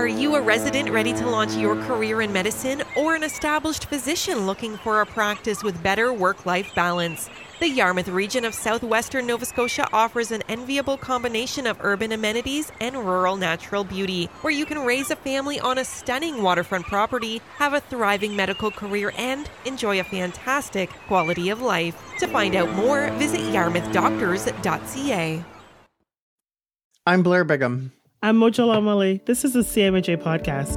Are you a resident ready to launch your career in medicine or an established physician looking for a practice with better work-life balance? The Yarmouth region of southwestern Nova Scotia offers an enviable combination of urban amenities and rural natural beauty, where you can raise a family on a stunning waterfront property, have a thriving medical career, and enjoy a fantastic quality of life. To find out more, visit yarmouthdoctors.ca. I'm Blair Bigham. I'm Mojo Lamale. This is the CMHA podcast.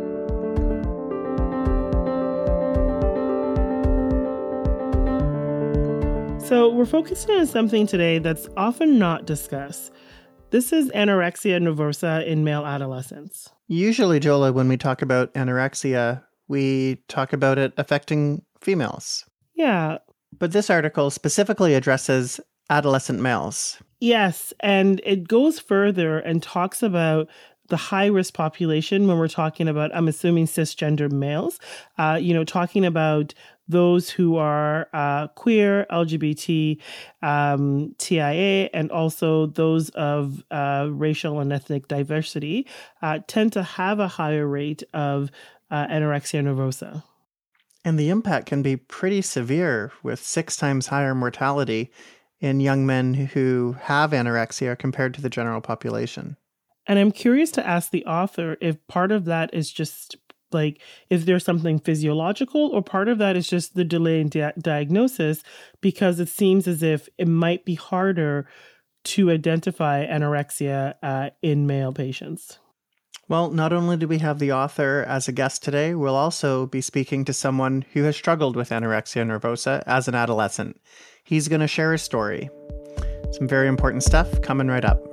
So we're focusing on something today that's often not discussed. This is anorexia nervosa in male adolescents. Usually, Jola, when we talk about anorexia, we talk about it affecting females. Yeah. But this article specifically addresses adolescent males. Yes, and it goes further and talks about the high-risk population when we're talking about, I'm assuming, cisgender males, talking about those who are queer, LGBT, TIA, and also those of racial and ethnic diversity tend to have a higher rate of anorexia nervosa. And the impact can be pretty severe, with 6 times higher mortality in young men who have anorexia compared to the general population. And I'm curious to ask the author if part of that is just like, is there something physiological, or part of that is just the delay in diagnosis, because it seems as if it might be harder to identify anorexia in male patients. Well, not only do we have the author as a guest today, we'll also be speaking to someone who has struggled with anorexia nervosa as an adolescent. He's going to share his story. Some very important stuff coming right up.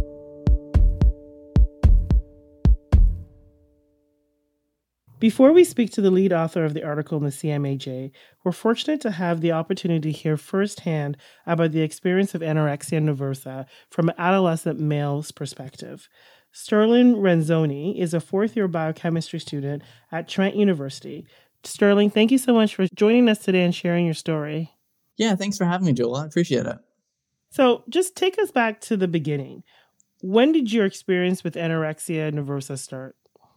Before we speak to the lead author of the article in the CMAJ, we're fortunate to have the opportunity to hear firsthand about the experience of anorexia nervosa from an adolescent male's perspective. Sterling Renzoni is a fourth-year biochemistry student at Trent University. Sterling, thank you so much for joining us today and sharing your story. Yeah, thanks for having me, Joel. I appreciate it. So just take us back to the beginning. When did your experience with anorexia nervosa start?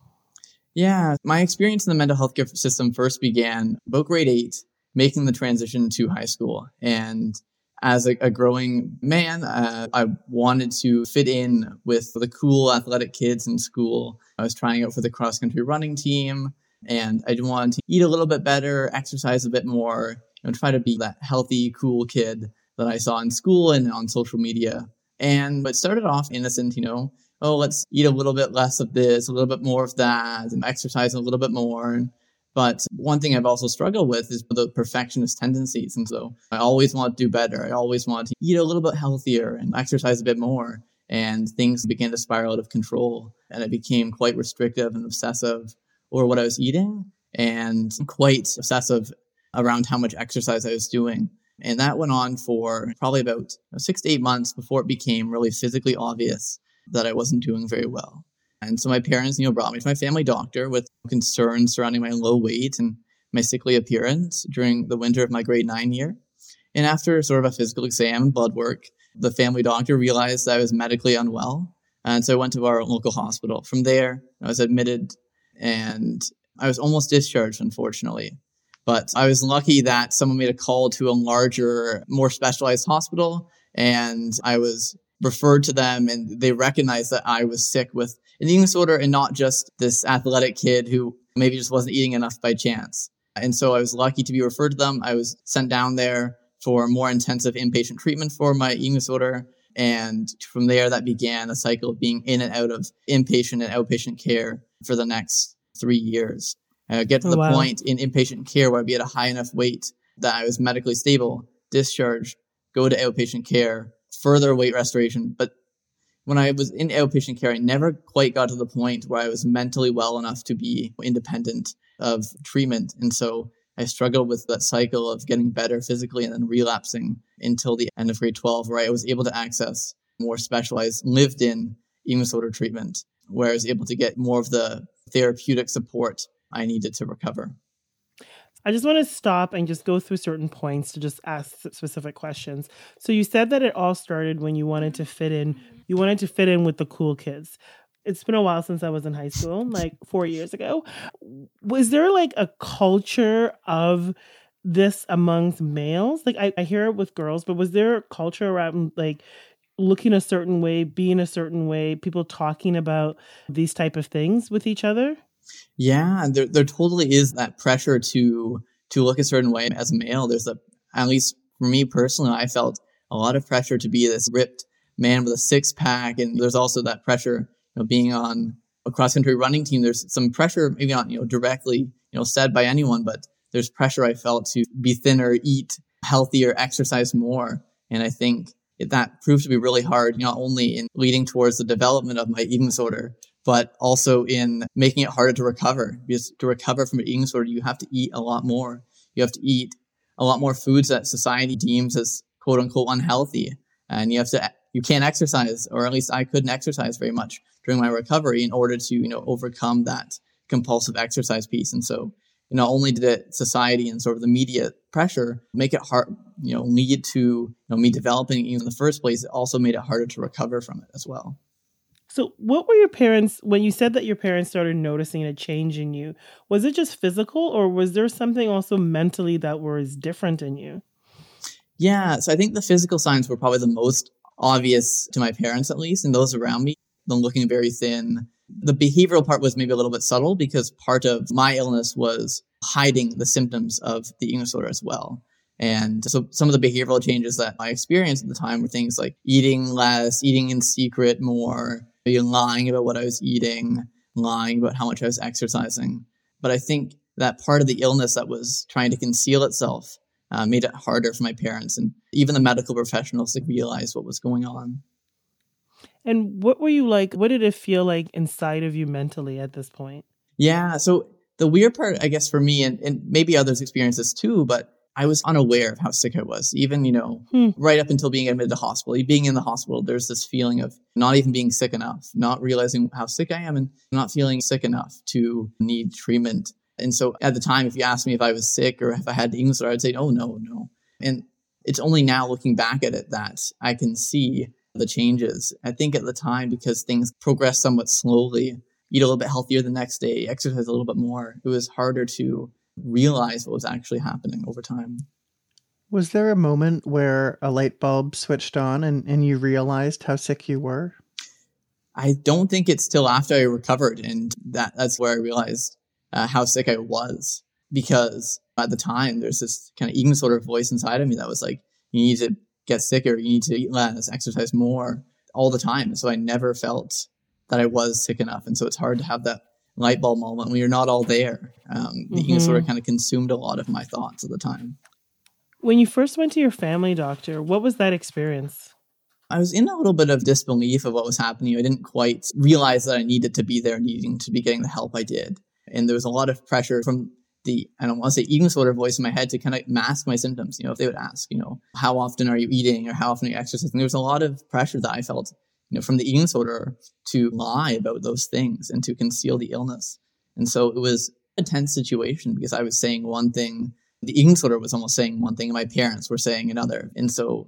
Yeah, my experience in the mental health care system first began about grade 8, making the transition to high school. And as a growing man, I wanted to fit in with the cool athletic kids in school. I was trying out for the cross-country running team, and I wanted to eat a little bit better, exercise a bit more, and try to be that healthy, cool kid that I saw in school and on social media. And it started off innocent, let's eat a little bit less of this, a little bit more of that, and exercise a little bit more. But one thing I've also struggled with is the perfectionist tendencies. And so I always want to do better. I always want to eat a little bit healthier and exercise a bit more. And things began to spiral out of control. And I became quite restrictive and obsessive over what I was eating, and quite obsessive around how much exercise I was doing. And that went on for probably about 6 to 8 months before it became really physically obvious that I wasn't doing very well. And so my parents, brought me to my family doctor with concerns surrounding my low weight and my sickly appearance during the winter of my grade 9 year. And after sort of a physical exam and blood work, the family doctor realized that I was medically unwell. And so I went to our local hospital. From there, I was admitted, and I was almost discharged, unfortunately. But I was lucky that someone made a call to a larger, more specialized hospital, and I was referred to them, and they recognized that I was sick with an eating disorder and not just this athletic kid who maybe just wasn't eating enough by chance. And so I was lucky to be referred to them. I was sent down there for more intensive inpatient treatment for my eating disorder. And from there, that began a cycle of being in and out of inpatient and outpatient care for the next 3 years. I would get to the point in inpatient care where I'd be at a high enough weight that I was medically stable, discharged, go to outpatient care, further weight restoration. But when I was in outpatient care, I never quite got to the point where I was mentally well enough to be independent of treatment. And so I struggled with that cycle of getting better physically and then relapsing until the end of grade 12, where I was able to access more specialized lived-in eating disorder treatment, where I was able to get more of the therapeutic support I needed to recover. I just want to stop and just go through certain points to just ask specific questions. So you said that it all started when you wanted to fit in. You wanted to fit in with the cool kids. it's been a while since I was in high school, like 4 years ago. Was there like a culture of this amongst males? Like I hear it with girls, but was there a culture around like looking a certain way, being a certain way, people talking about these type of things with each other? Yeah, there totally is that pressure to look a certain way as a male. There's at least for me personally, I felt a lot of pressure to be this ripped man with a six pack. And there's also that pressure, being on a cross country running team. There's some pressure, maybe not, directly, said by anyone, but there's pressure I felt to be thinner, eat healthier, exercise more. And I think that proved to be really hard, not only in leading towards the development of my eating disorder, but also in making it harder to recover. Because to recover from an eating disorder, you have to eat a lot more. You have to eat a lot more foods that society deems as quote unquote unhealthy. And you can't exercise, or at least I couldn't exercise very much during my recovery in order to, overcome that compulsive exercise piece. And so not only did it society and sort of the media pressure make it hard, lead to me developing in the first place, it also made it harder to recover from it as well. So what were your parents, when you said that your parents started noticing a change in you, was it just physical or was there something also mentally that was different in you? Yeah, so I think the physical signs were probably the most obvious to my parents, at least, and those around me. Them looking very thin. The behavioral part was maybe a little bit subtle because part of my illness was hiding the symptoms of the eating disorder as well. And so some of the behavioral changes that I experienced at the time were things like eating less, eating in secret more, lying about what I was eating, lying about how much I was exercising. But I think that part of the illness that was trying to conceal itself made it harder for my parents and even the medical professionals to realize what was going on. And what were you like? What did it feel like inside of you mentally at this point? Yeah, so the weird part, I guess, for me, and maybe others experience this too, but I was unaware of how sick I was, even, right up until being admitted to hospital. Being in the hospital, there's this feeling of not even being sick enough, not realizing how sick I am and not feeling sick enough to need treatment. And so at the time, if you asked me if I was sick or if I had eating disorder, I'd say, oh, no. And it's only now looking back at it that I can see the changes. I think at the time, because things progressed somewhat slowly, eat a little bit healthier the next day, exercise a little bit more, it was harder to realize what was actually happening over time. Was there a moment where a light bulb switched on and you realized how sick you were? I don't think it's till after I recovered, and that's where I realized how sick I was, because at the time there's this kind of eating disorder voice inside of me that was like, you need to get sicker, you need to eat less, exercise more all the time. So I never felt that I was sick enough. And so it's hard to have that light bulb moment when you're not all there. The eating disorder kind of consumed a lot of my thoughts at the time. When you first went to your family doctor, what was that experience? I was in a little bit of disbelief of what was happening. I didn't quite realize that I needed to be there, needing to be getting the help I did. And there was a lot of pressure from I don't want to say eating disorder voice in my head to kind of mask my symptoms. If they would ask, how often are you eating or how often are you exercising? There was a lot of pressure that I felt, from the eating disorder to lie about those things and to conceal the illness. And so it was a tense situation because I was saying one thing, the eating disorder was almost saying one thing and my parents were saying another. And so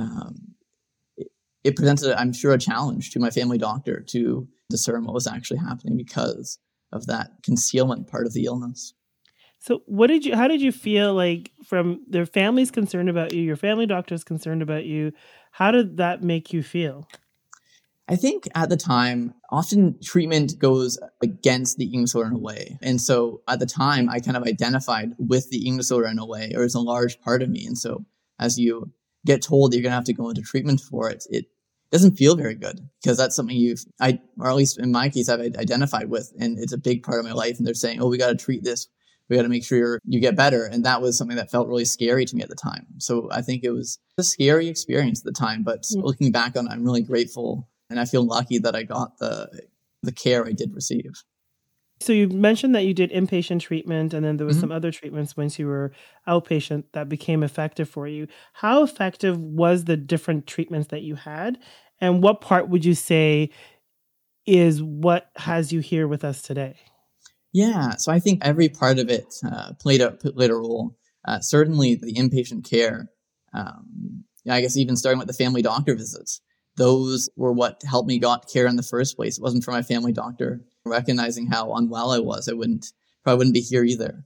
it presented, I'm sure, a challenge to my family doctor to discern what was actually happening because of that concealment part of the illness. So how did you feel like from their family's concerned about you, your family doctor's concerned about you? How did that make you feel? I think at the time, often treatment goes against the eating disorder in a way. And so at the time, I kind of identified with the eating disorder in a way, or it's a large part of me. And so as you get told that you're going to have to go into treatment for it, it doesn't feel very good because that's something or at least in my case, I've identified with, and it's a big part of my life. And they're saying, oh, we got to treat this. We got to make sure you get better. And that was something that felt really scary to me at the time. So I think it was a scary experience at the time, but looking back on it, I'm really grateful. And I feel lucky that I got the care I did receive. So you mentioned that you did inpatient treatment and then there was some other treatments once you were outpatient that became effective for you. How effective was the different treatments that you had? And what part would you say is what has you here with us today? Yeah, so I think every part of it played a role. Certainly the inpatient care, I guess even starting with the family doctor visits, those were what helped me got care in the first place. It wasn't for my family doctor recognizing how unwell I was. I probably wouldn't be here either.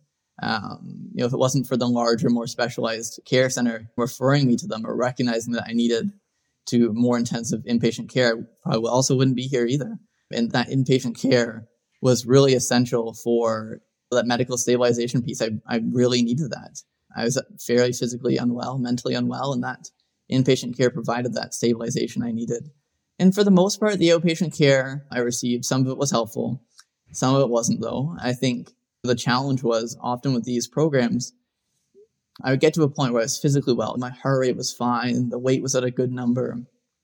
If it wasn't for the larger, more specialized care center referring me to them or recognizing that I needed to more intensive inpatient care, I probably also wouldn't be here either. And that inpatient care was really essential for that medical stabilization piece. I really needed that. I was fairly physically unwell, mentally unwell, and that inpatient care provided that stabilization I needed. And for the most part, the outpatient care I received, some of it was helpful, some of it wasn't though. I think the challenge was often with these programs, I would get to a point where I was physically well. My heart rate was fine. The weight was at a good number.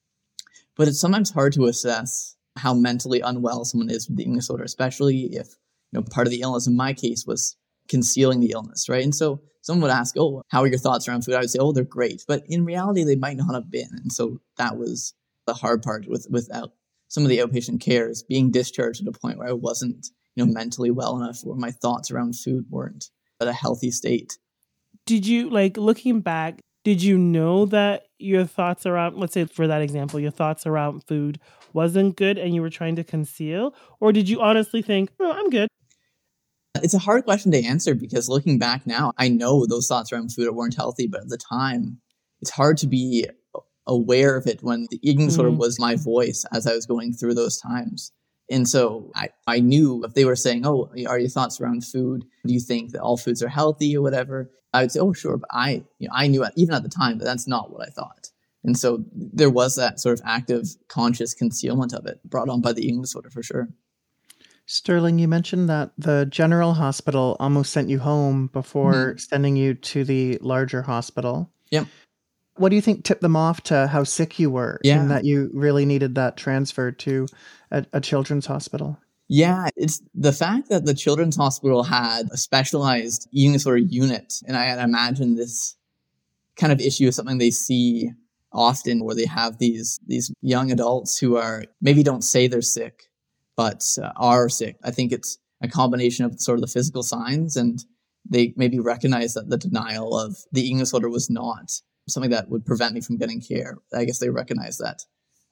But it's sometimes hard to assess how mentally unwell someone is with the eating disorder, especially if part of the illness in my case was concealing the illness, right? And so someone would ask, oh, how are your thoughts around food? I would say, oh, they're great. But in reality, they might not have been. And so that was the hard part without some of the outpatient cares, being discharged at a point where I wasn't mentally well enough, where my thoughts around food weren't at a healthy state. Did you, looking back, did you know that your thoughts around, let's say for that example, your thoughts around food wasn't good and you were trying to conceal? Or did you honestly think, oh, I'm good? It's a hard question to answer because looking back now, I know those thoughts around food weren't healthy, but at the time, it's hard to be aware of it when the eating disorder was my voice as I was going through those times. And so I knew if they were saying, oh, are your thoughts around food? Do you think that all foods are healthy or whatever? I would say, oh, sure. But I knew even at the time that that's not what I thought. And so there was that sort of active, conscious concealment of it brought on by the eating disorder for sure. Sterling, you mentioned that the general hospital almost sent you home before sending you to the larger hospital. Yep. What do you think tipped them off to how sick you were and that you really needed that transfer to a children's hospital? Yeah, it's the fact that the children's hospital had a specialized eating disorder unit. And I imagine this kind of issue is something they see often where they have these young adults who are maybe don't say they're sick, but are sick. I think it's a combination of sort of the physical signs, and they maybe recognize that the denial of the eating disorder was not something that would prevent me from getting care. I guess they recognize that.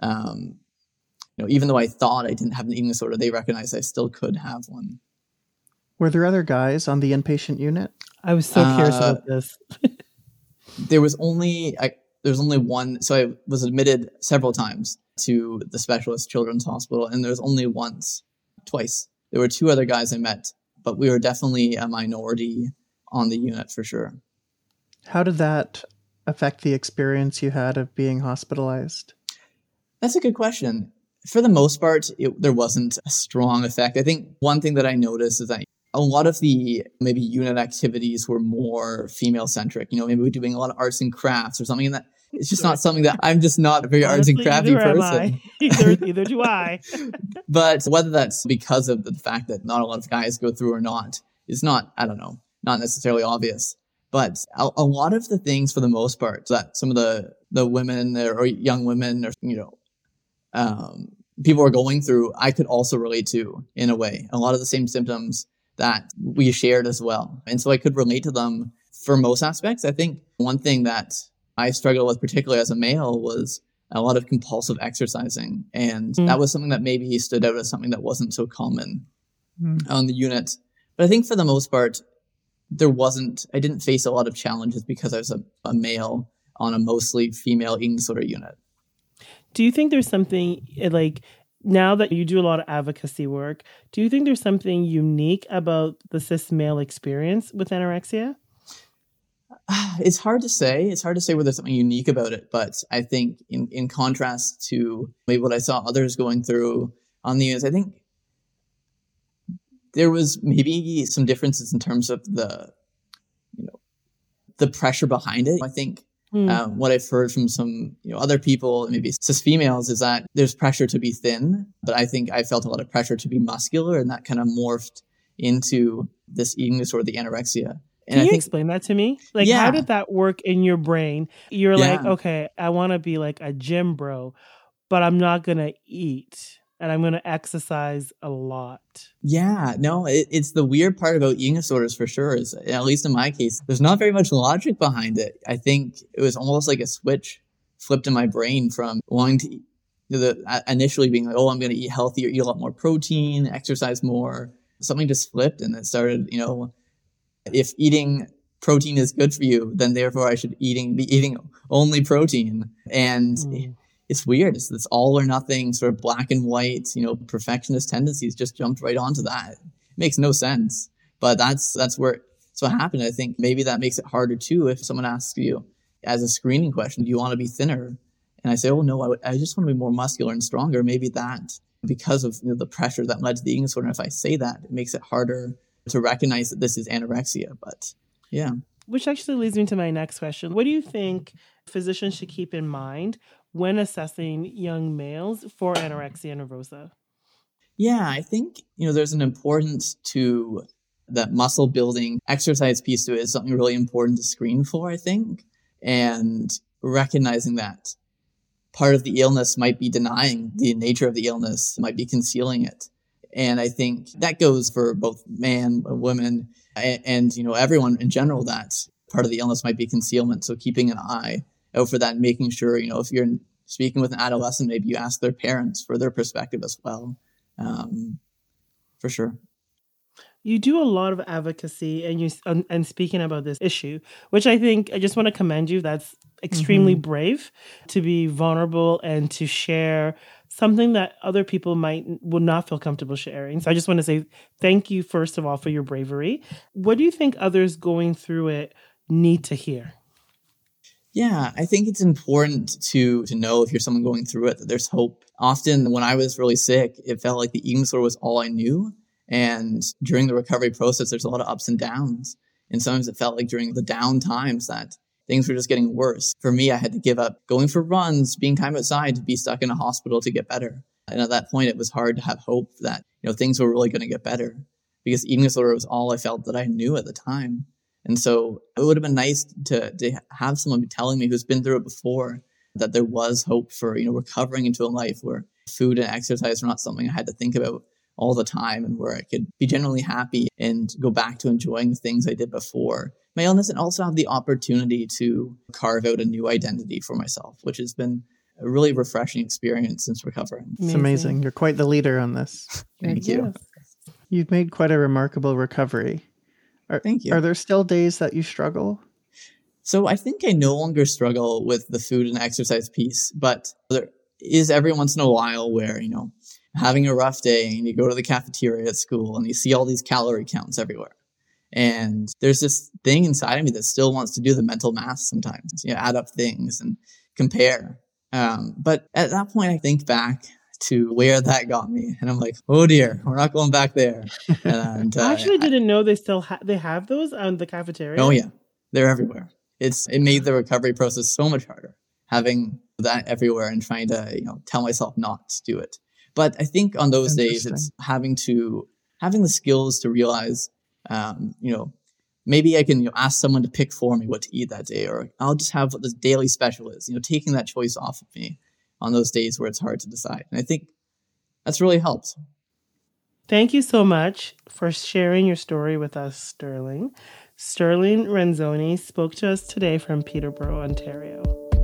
Even though I thought I didn't have an eating disorder, they recognized I still could have one. Were there other guys on the inpatient unit? I was so curious about this. There was only one. So I was admitted several times to the specialist children's hospital, and there was only twice. There were two other guys I met, but we were definitely a minority on the unit for sure. How did that affect the experience you had of being hospitalized? That's a good question. For the most part, there wasn't a strong effect. I think one thing that I noticed is that a lot of the maybe unit activities were more female-centric. Maybe we're doing a lot of arts and crafts or something, and that it's just not something that I'm just not a very arts and crafty person. Either do I. But whether that's because of the fact that not a lot of guys go through or not is not, I don't know, not necessarily obvious. But a lot of the things, for the most part, that some of the women or young women or people are going through, I could also relate to in a way. A lot of the same symptoms that we shared as well, and so I could relate to them for most aspects. I think one thing that I struggled with, particularly as a male, was a lot of compulsive exercising, and that was something that maybe stood out as something that wasn't so common on the unit. But I think for the most part, I didn't face a lot of challenges because I was a male on a mostly female eating disorder unit. Do you think there's something now that you do a lot of advocacy work, do you think there's something unique about the cis male experience with anorexia? It's hard to say. It's hard to say whether there's something unique about it, but I think in contrast to maybe what I saw others going through on the units, I think there was maybe some differences in terms of the pressure behind it. I think what I've heard from some other people, maybe cis females, is that there's pressure to be thin, but I think I felt a lot of pressure to be muscular, and that kind of morphed into this eating disorder, the anorexia. And Can you explain that to me? How did that work in your brain? You're like, okay, I want to be like a gym bro, but I'm not going to eat. And I'm going to exercise a lot. Yeah, no, it's the weird part about eating disorders for sure is, at least in my case, there's not very much logic behind it. I think it was almost like a switch flipped in my brain from wanting to initially being like, oh, I'm going to eat healthier, eat a lot more protein, exercise more. Something just flipped, and it started, if eating protein is good for you, then therefore I should be eating only protein. And it's weird. It's all or nothing, sort of black and white, perfectionist tendencies just jumped right onto that. It makes no sense. But that's what happened. I think maybe that makes it harder too. If someone asks you as a screening question, do you want to be thinner? And I say, oh no, I just want to be more muscular and stronger. Maybe that, because of the pressure that led to the eating disorder, if I say that, it makes it harder to recognize that this is anorexia. But yeah. Which actually leads me to my next question. What do you think physicians should keep in mind when assessing young males for anorexia nervosa? Yeah, I think, there's an importance to that muscle building exercise piece to it is something really important to screen for, I think. And recognizing that part of the illness might be denying the nature of the illness, might be concealing it. And I think that goes for both man, women, and everyone in general, that part of the illness might be concealment. So keeping an eye out for that and making sure, if you're speaking with an adolescent, maybe you ask their parents for their perspective as well. For sure. You do a lot of advocacy and speaking about this issue, which I think I just want to commend you. That's extremely brave to be vulnerable and to share something that other people would not feel comfortable sharing. So I just want to say thank you, first of all, for your bravery. What do you think others going through it need to hear? Yeah, I think it's important to know if you're someone going through it, that there's hope. Often when I was really sick, it felt like the eating disorder was all I knew. And during the recovery process, there's a lot of ups and downs. And sometimes it felt like during the down times that things were just getting worse. For me, I had to give up going for runs, being time outside, to be stuck in a hospital to get better. And at that point, it was hard to have hope that, things were really going to get better, because eating disorder was all I felt that I knew at the time. And so it would have been nice to have someone telling me who's been through it before that there was hope for, recovering into a life where food and exercise were not something I had to think about all the time, and where I could be genuinely happy and go back to enjoying the things I did before my illness, and also have the opportunity to carve out a new identity for myself, which has been a really refreshing experience since recovering. It's amazing. You're quite the leader on this. Thank you. You've made quite a remarkable recovery. Thank you. Are there still days that you struggle? So I think I no longer struggle with the food and exercise piece, but there is every once in a while where, having a rough day and you go to the cafeteria at school and you see all these calorie counts everywhere. And there's this thing inside of me that still wants to do the mental math sometimes, add up things and compare. But at that point, I think back to where that got me, and I'm like, oh dear, we're not going back there. And I actually didn't know they still they have those on the cafeteria. Oh yeah, they're everywhere. It made the recovery process so much harder, having that everywhere and trying to tell myself not to do it. But I think on those days, it's having the skills to realize, maybe I can ask someone to pick for me what to eat that day, or I'll just have what the daily special is. Taking that choice off of me on those days where it's hard to decide. And I think that's really helped. Thank you so much for sharing your story with us, Sterling. Sterling Renzoni spoke to us today from Peterborough, Ontario.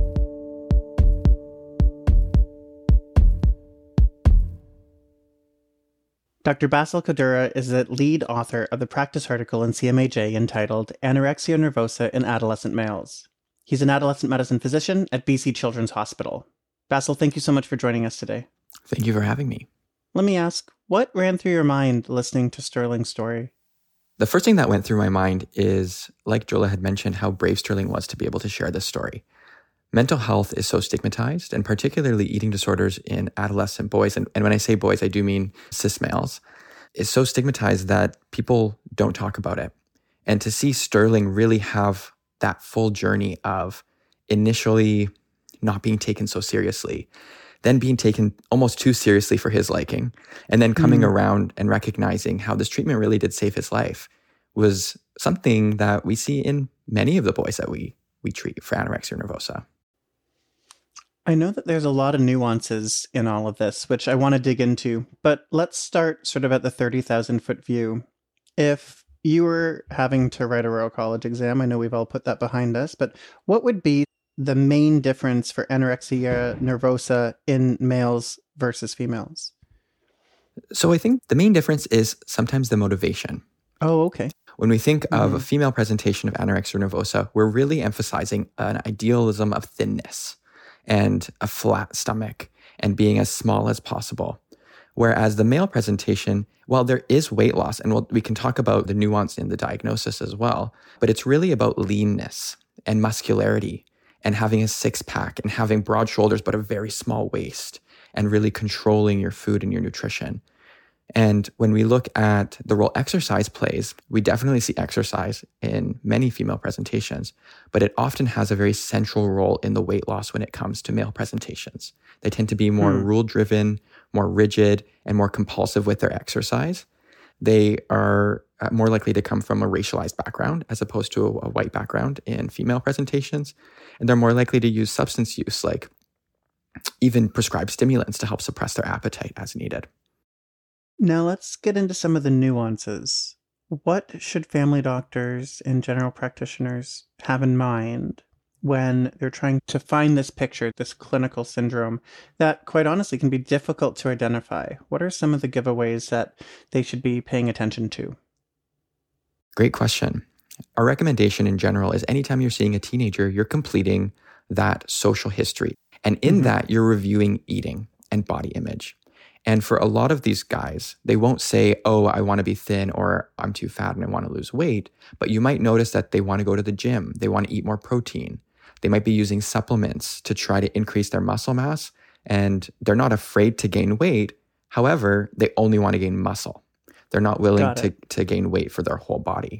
Dr. Basil Kodura is the lead author of the practice article in CMAJ entitled Anorexia Nervosa in Adolescent Males. He's an adolescent medicine physician at BC Children's Hospital. Basil, thank you so much for joining us today. Thank you for having me. Let me ask, what ran through your mind listening to Sterling's story? The first thing that went through my mind is, like Jola had mentioned, how brave Sterling was to be able to share this story. Mental health is so stigmatized, and particularly eating disorders in adolescent boys, and when I say boys, I do mean cis males, is so stigmatized that people don't talk about it. And to see Sterling really have that full journey of initially not being taken so seriously, then being taken almost too seriously for his liking, and then coming around and recognizing how this treatment really did save his life was something that we see in many of the boys that we treat for anorexia nervosa. I know that there's a lot of nuances in all of this, which I want to dig into, but let's start sort of at the 30,000-foot view. If you were having to write a Royal College exam, I know we've all put that behind us, but what would be the main difference for anorexia nervosa in males versus females? So I think the main difference is sometimes the motivation. Oh, okay. When we think of a female presentation of anorexia nervosa, we're really emphasizing an idealism of thinness and a flat stomach and being as small as possible. Whereas the male presentation, while there is weight loss, and we can talk about the nuance in the diagnosis as well, but it's really about leanness and muscularity and having a six-pack and having broad shoulders but a very small waist and really controlling your food and your nutrition. And when we look at the role exercise plays, we definitely see exercise in many female presentations, but it often has a very central role in the weight loss when it comes to male presentations. They tend to be more rule-driven, more rigid, and more compulsive with their exercise. They are more likely to come from a racialized background as opposed to a white background in female presentations. And they're more likely to use substance use, like even prescribed stimulants to help suppress their appetite as needed. Now let's get into some of the nuances. What should family doctors and general practitioners have in mind when they're trying to find this picture, this clinical syndrome that quite honestly can be difficult to identify? What are some of the giveaways that they should be paying attention to? Great question. Our recommendation in general is anytime you're seeing a teenager, you're completing that social history. And in that, you're reviewing eating and body image. And for a lot of these guys, they won't say, oh, I want to be thin or I'm too fat and I want to lose weight. But you might notice that they want to go to the gym. They want to eat more protein. They might be using supplements to try to increase their muscle mass. And they're not afraid to gain weight. However, they only want to gain muscle. They're not willing to gain weight for their whole body.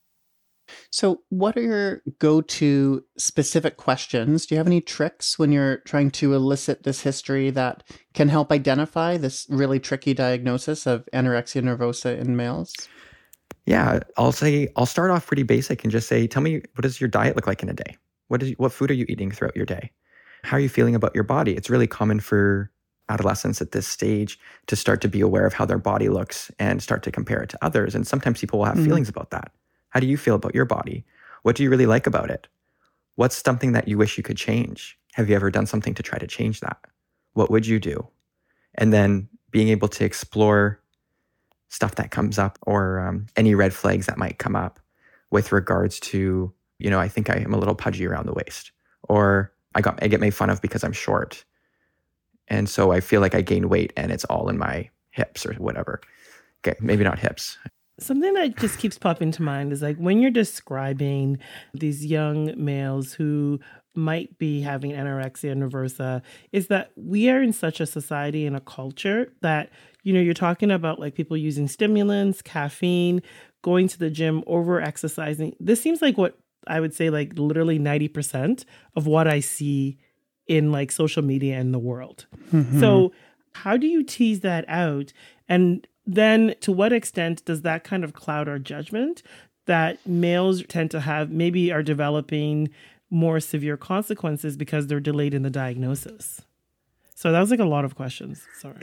So what are your go-to specific questions? Do you have any tricks when you're trying to elicit this history that can help identify this really tricky diagnosis of anorexia nervosa in males? Yeah, I'll start off pretty basic and just say, tell me, what does your diet look like in a day? What food are you eating throughout your day? How are you feeling about your body? It's really common for adolescents at this stage to start to be aware of how their body looks and start to compare it to others. And sometimes people will have feelings about that. How do you feel about your body? What do you really like about it? What's something that you wish you could change? Have you ever done something to try to change that? What would you do? And then being able to explore stuff that comes up or any red flags that might come up with regards to, I think I am a little pudgy around the waist, or I get made fun of because I'm short. And so I feel like I gain weight and it's all in my hips or whatever. Okay, maybe not hips. Something that just keeps popping to mind is like when you're describing these young males who might be having anorexia nervosa, is that we are in such a society and a culture that, you're talking about like people using stimulants, caffeine, going to the gym, over exercising. This seems like what I would say like literally 90% of what I see in like social media in the world. So how do you tease that out? And then to what extent does that kind of cloud our judgment that males tend to have, maybe are developing more severe consequences because they're delayed in the diagnosis? So that was like a lot of questions. Sorry.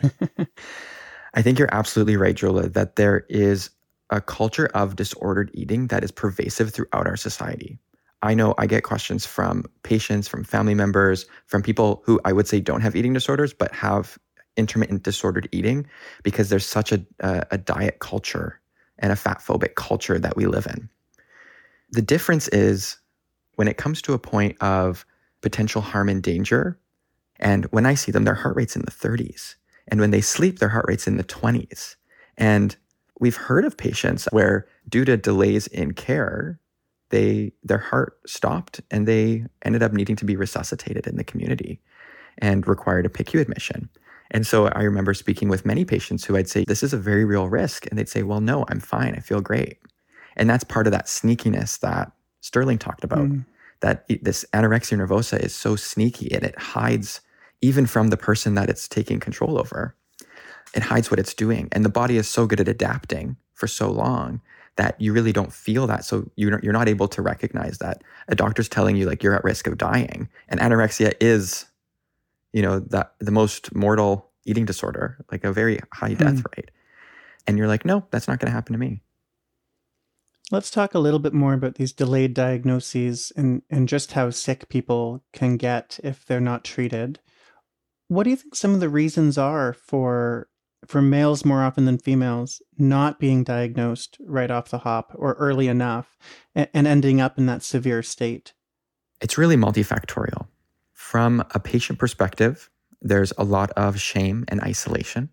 I think you're absolutely right, Jola, that there is a culture of disordered eating that is pervasive throughout our society. I know I get questions from patients, from family members, from people who I would say don't have eating disorders, but have intermittent disordered eating, because there's such a diet culture and a fat phobic culture that we live in. The difference is when it comes to a point of potential harm and danger, and when I see them, their heart rate's in the 30s. And when they sleep, their heart rate's in the 20s. And we've heard of patients where due to delays in care, their heart stopped and they ended up needing to be resuscitated in the community and required a PICU admission. And so I remember speaking with many patients who I'd say, this is a very real risk. And they'd say, well, no, I'm fine. I feel great. And that's part of that sneakiness that Sterling talked about, that this anorexia nervosa is so sneaky and it hides even from the person that it's taking control over. It hides what it's doing. And the body is so good at adapting for so long that you really don't feel that. So you're not able to recognize that a doctor's telling you like you're at risk of dying. And anorexia is, the most mortal eating disorder, like a very high death rate. And you're like, no, that's not going to happen to me. Let's talk a little bit more about these delayed diagnoses and just how sick people can get if they're not treated. What do you think some of the reasons are for males more often than females not being diagnosed right off the hop or early enough and ending up in that severe state? It's really multifactorial. From a patient perspective, there's a lot of shame and isolation.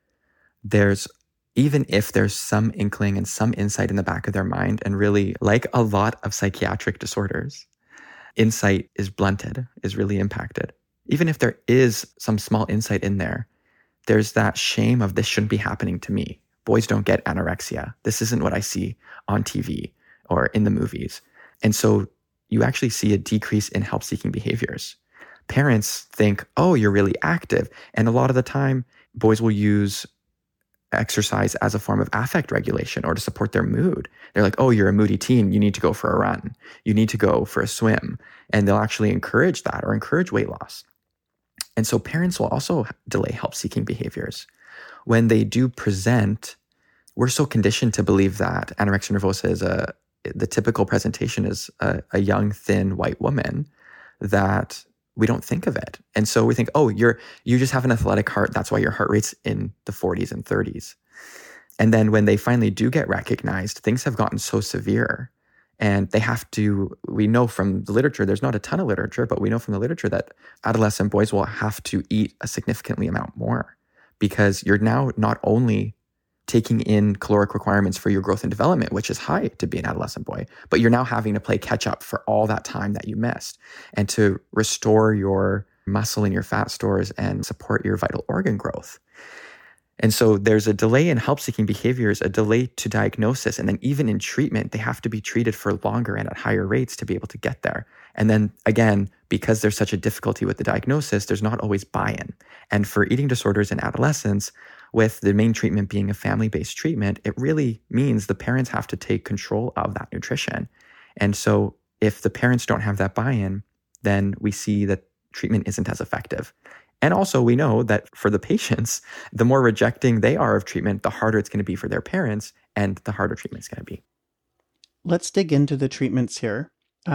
Even if there's some inkling and some insight in the back of their mind, and really, like a lot of psychiatric disorders, insight is blunted, is really impacted. Even if there is some small insight in there, there's that shame of this shouldn't be happening to me. Boys don't get anorexia. This isn't what I see on TV or in the movies. And so you actually see a decrease in help-seeking behaviors. Parents think, oh, you're really active. And a lot of the time, boys will use exercise as a form of affect regulation or to support their mood. They're like, oh, you're a moody teen. You need to go for a run. You need to go for a swim. And they'll actually encourage that or encourage weight loss. And so parents will also delay help-seeking behaviors. When they do present, we're so conditioned to believe that anorexia nervosa is the typical presentation is a young, thin, white woman, that we don't think of it. And so we think, oh, you just have an athletic heart. That's why your heart rate's in the 40s and 30s. And then when they finally do get recognized, things have gotten so severe. And we know from the literature, there's not a ton of literature, but we know from the literature that adolescent boys will have to eat a significantly amount more, because you're now not only taking in caloric requirements for your growth and development, which is high to be an adolescent boy, but you're now having to play catch up for all that time that you missed, and to restore your muscle and your fat stores and support your vital organ growth. And so there's a delay in help-seeking behaviors, a delay to diagnosis, and then even in treatment, they have to be treated for longer and at higher rates to be able to get there. And then again, because there's such a difficulty with the diagnosis, there's not always buy-in. And for eating disorders in adolescence, with the main treatment being a family-based treatment, it really means the parents have to take control of that nutrition. And so if the parents don't have that buy-in, then we see that treatment isn't as effective. And also we know that for the patients, the more rejecting they are of treatment, the harder it's going to be for their parents, and the harder treatment's going to be. Let's dig into the treatments here.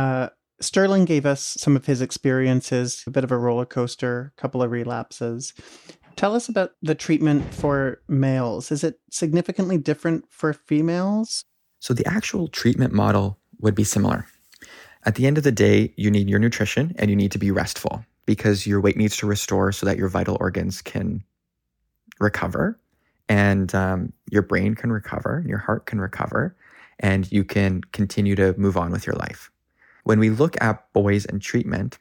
Sterling gave us some of his experiences, a bit of a roller coaster, a couple of relapses. Tell us about the treatment for males. Is it significantly different for females? So the actual treatment model would be similar. At the end of the day, you need your nutrition and you need to be restful, because your weight needs to restore so that your vital organs can recover, and your brain can recover, your heart can recover, and you can continue to move on with your life. When we look at boys and treatment,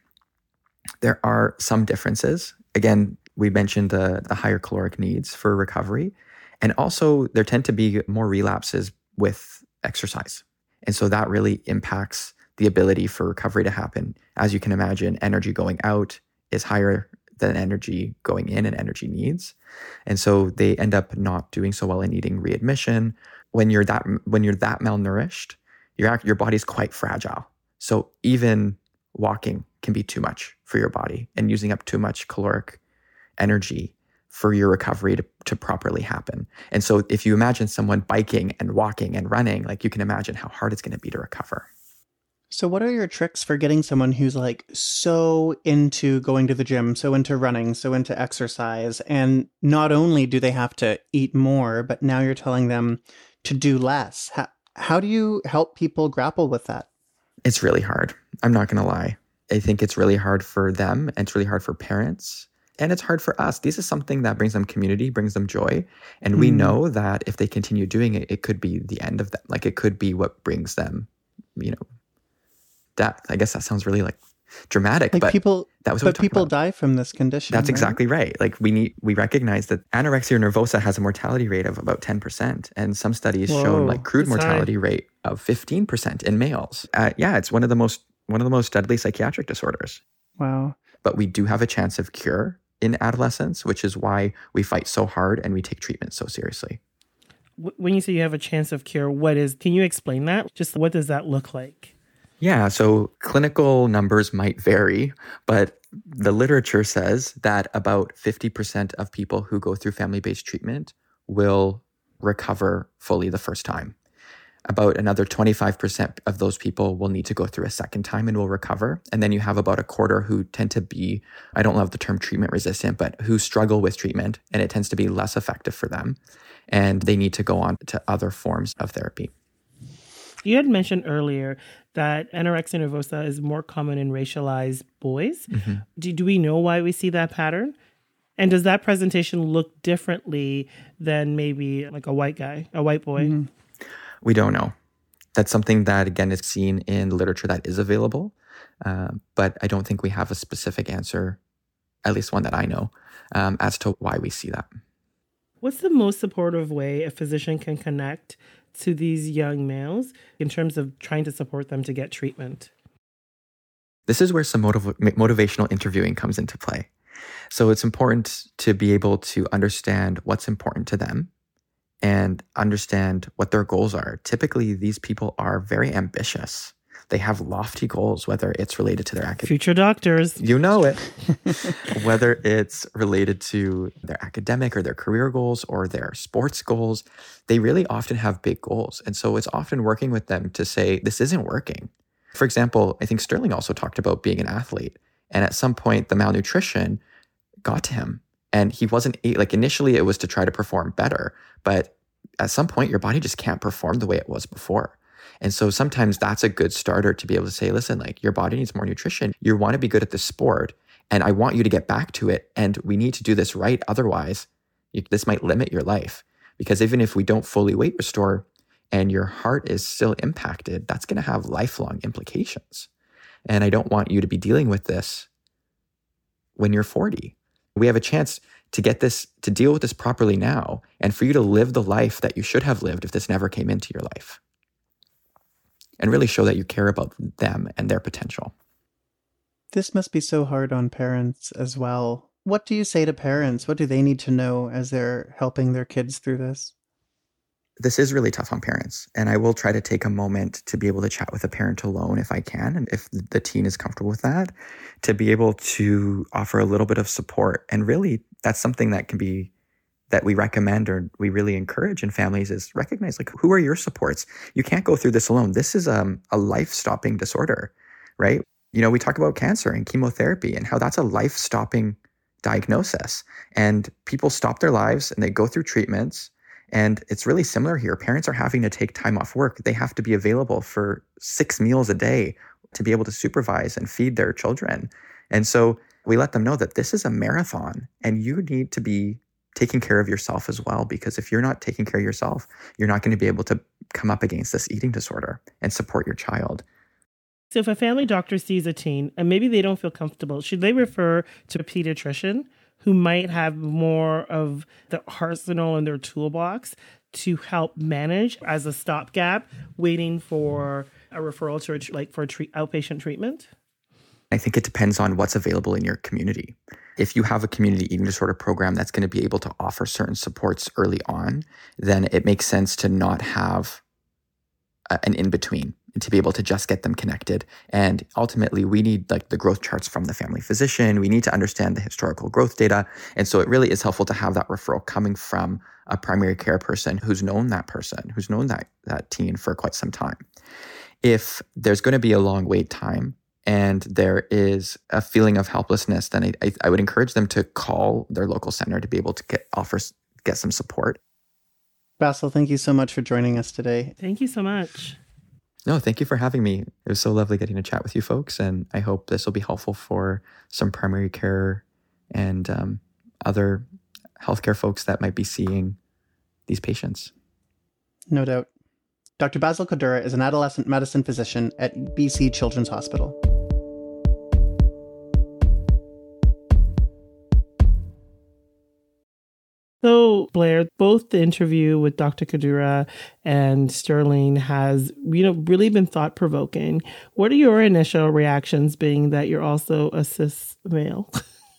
there are some differences. Again, we mentioned the higher caloric needs for recovery. And also there tend to be more relapses with exercise. And so that really impacts the ability for recovery to happen. As you can imagine, energy going out is higher than energy going in and energy needs. And so they end up not doing so well in needing readmission. When you're that malnourished, your body's quite fragile. So even walking can be too much for your body and using up too much caloric energy for your recovery to properly happen. And so if you imagine someone biking and walking and running, like, you can imagine how hard it's going to be to recover. So what are your tricks for getting someone who's like so into going to the gym, so into running, so into exercise, and not only do they have to eat more, but now you're telling them to do less? How do you help people grapple with that? It's really hard. I'm not going to lie. I think it's really hard for them, and it's really hard for parents, and it's hard for us. This is something that brings them community, brings them joy. And we know that if they continue doing it, it could be the end of that. Like, it could be what brings them, death. I guess that sounds really dramatic, like, but people about. Die from this condition. That's exactly right. Like, we recognize that anorexia nervosa has a mortality rate of about 10%, and some studies shown crude mortality rate of 15% in males. It's one of the most deadly psychiatric disorders. Wow. But we do have a chance of cure in adolescence, which is why we fight so hard and we take treatment so seriously. When you say you have a chance of cure, can you explain that? Just what does that look like? Yeah, so clinical numbers might vary, but the literature says that about 50% of people who go through family-based treatment will recover fully the first time. About another 25% of those people will need to go through a second time and will recover. And then you have about a quarter who tend to be, I don't love the term treatment resistant, but who struggle with treatment, and it tends to be less effective for them. And they need to go on to other forms of therapy. You had mentioned earlier that anorexia nervosa is more common in racialized boys. Mm-hmm. Do we know why we see that pattern? And does that presentation look differently than maybe like a white guy, a white boy? Mm-hmm. We don't know. That's something that, again, is seen in the literature that is available. But I don't think we have a specific answer, at least one that I know, as to why we see that. What's the most supportive way a physician can connect to these young males in terms of trying to support them to get treatment? This is where some motivational interviewing comes into play. So it's important to be able to understand what's important to them and understand what their goals are. Typically, these people are very ambitious. They have lofty goals, whether it's related to their future doctors. You know it. Whether it's related to their academic or their career goals or their sports goals, they really often have big goals. And so it's often working with them to say, this isn't working. For example, I think Sterling also talked about being an athlete. And at some point, the malnutrition got to him. And he wasn't, like initially it was to try to perform better. But at some point, your body just can't perform the way it was before. And so sometimes that's a good starter to be able to say, listen, like your body needs more nutrition. You want to be good at this sport. And I want you to get back to it. And we need to do this right. Otherwise, this might limit your life. Because even if we don't fully weight restore and your heart is still impacted, that's going to have lifelong implications. And I don't want you to be dealing with this when you're 40. We have a chance to get this, to deal with this properly now, and for you to live the life that you should have lived if this never came into your life. And really show that you care about them and their potential. This must be so hard on parents as well. What do you say to parents? What do they need to know as they're helping their kids through this? This is really tough on parents. And I will try to take a moment to be able to chat with a parent alone if I can, and if the teen is comfortable with that, to be able to offer a little bit of support. And really, that's something that can be, that we recommend or we really encourage in families, is recognize, like, who are your supports? You can't go through this alone. This is a life-stopping disorder, right? You know, we talk about cancer and chemotherapy and how that's a life-stopping diagnosis. And people stop their lives and they go through treatments. And it's really similar here. Parents are having to take time off work. They have to be available for 6 meals a day to be able to supervise and feed their children. And so we let them know that this is a marathon and you need to be taking care of yourself as well, because if you're not taking care of yourself, you're not going to be able to come up against this eating disorder and support your child. So if a family doctor sees a teen and maybe they don't feel comfortable, should they refer to a pediatrician who might have more of the arsenal in their toolbox to help manage as a stopgap, waiting for a referral to outpatient treatment? I think it depends on what's available in your community. If you have a community eating disorder program that's going to be able to offer certain supports early on, then it makes sense to not have an in-between and to be able to just get them connected. And ultimately, we need like the growth charts from the family physician. We need to understand the historical growth data. And so it really is helpful to have that referral coming from a primary care person who's known that person, who's known that teen for quite some time. If there's going to be a long wait time and there is a feeling of helplessness, then I would encourage them to call their local center to be able to get some support. Basil, thank you so much for joining us today. Thank you so much. No, thank you for having me. It was so lovely getting to chat with you folks, and I hope this will be helpful for some primary care and other healthcare folks that might be seeing these patients. No doubt. Dr. Basil Kodura is an adolescent medicine physician at BC Children's Hospital. So, Blair, both the interview with Dr. Kodura and Sterling has, really been thought-provoking. What are your initial reactions, being that you're also a cis male?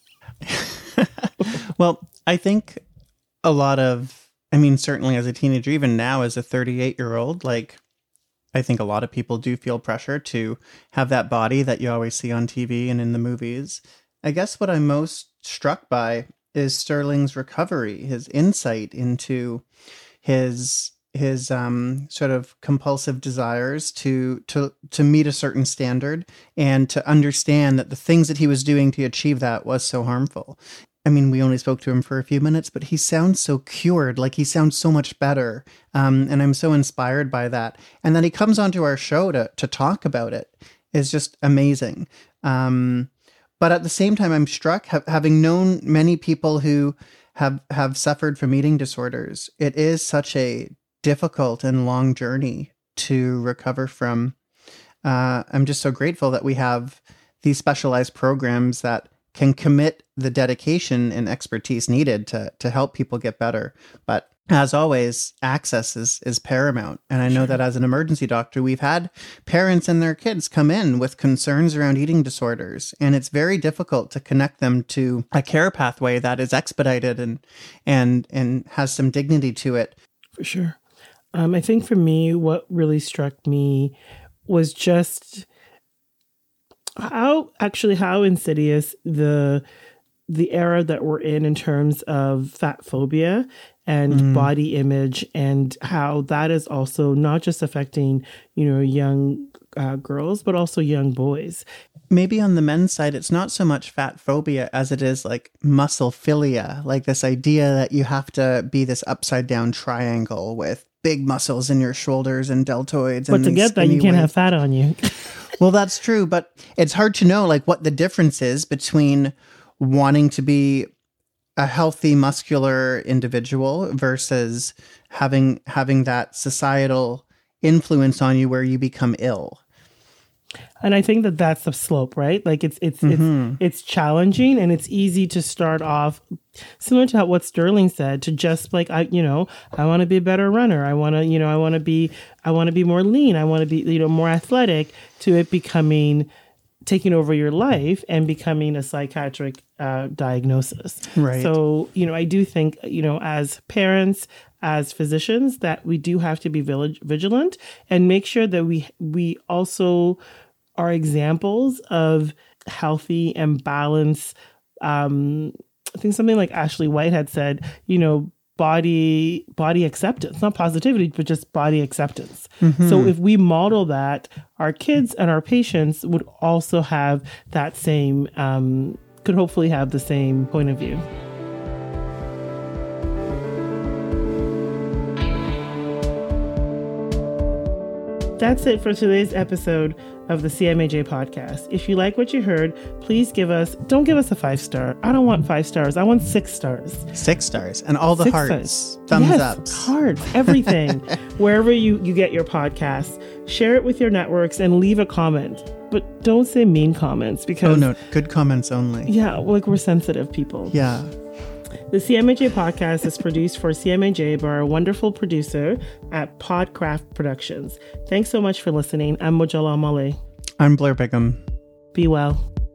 Well, I think certainly as a teenager, even now as a 38-year-old, I think a lot of people do feel pressure to have that body that you always see on TV and in the movies. I guess what I'm most struck by is Sterling's recovery, his insight into his his sort of compulsive desires to meet a certain standard and to understand that the things that he was doing to achieve that was so harmful. I mean, we only spoke to him for a few minutes, but he sounds so cured, like he sounds so much better. And I'm so inspired by that. And then he comes onto our show to talk about it is just amazing. But at the same time, I'm struck, having known many people who have suffered from eating disorders. It is such a difficult and long journey to recover from. I'm just so grateful that we have these specialized programs that can commit the dedication and expertise needed to help people get better. But as always, access is paramount. And I know that as an emergency doctor, we've had parents and their kids come in with concerns around eating disorders. And it's very difficult to connect them to a care pathway that is expedited and has some dignity to it. For sure. I think for me, what really struck me was just how insidious the era that we're in terms of fat phobia and body image, and how that is also not just affecting, young girls, but also young boys. Maybe on the men's side, it's not so much fat phobia as it is like muscle philia, like this idea that you have to be this upside down triangle with big muscles in your shoulders and deltoids. But to get that, you can't have fat on you. Well, that's true, but it's hard to know like what the difference is between wanting to be a healthy, muscular individual versus having that societal influence on you where you become ill. And I think that that's the slope, right? Like it's challenging, and it's easy to start off similar to what Sterling said, to just like, I want to be a better runner. I want to be more lean. I want to be, more athletic, to it taking over your life and becoming a psychiatric diagnosis. Right. So, I do think, as parents, as physicians, that we do have to be vigilant and make sure that we also are examples of healthy and balanced. I think something like Ashley White had said, body acceptance, not positivity, but just body acceptance. Mm-hmm. So if we model that, our kids and our patients would also have that same, could hopefully have the same point of view. That's it for today's episode of the CMAJ podcast. If you like what you heard, please don't give us a 5-star. I don't want 5 stars. I want 6 stars. 6 stars. And all the 6 hearts. stars. Thumbs yes, ups. Hearts, everything. Wherever you get your podcasts, share it with your networks and leave a comment. But don't say mean comments because... Oh, no. Good comments only. Yeah, like we're sensitive people. Yeah. The CMAJ podcast is produced for CMAJ by our wonderful producer at Podcraft Productions. Thanks so much for listening. I'm Mojala Male. I'm Blair Bigham. Be well.